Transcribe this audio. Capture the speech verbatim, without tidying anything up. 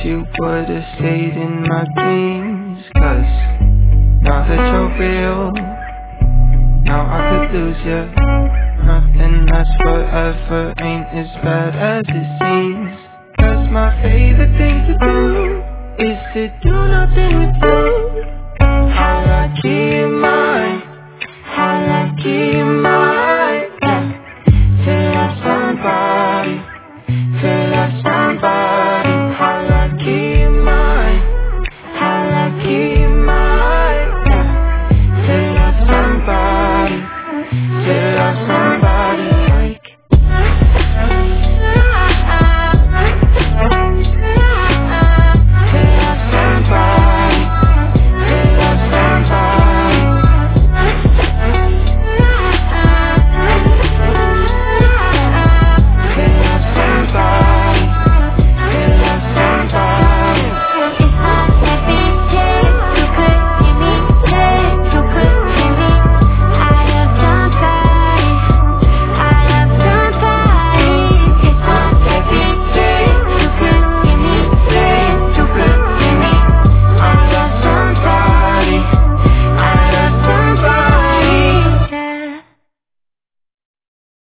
you would've stayed in my dreams. Cause now that you're real, now I could lose you. Nothing lasts forever, ain't as bad as it seems. Cause my favorite thing to do is to do nothing with you. How lucky am I? How lucky am I?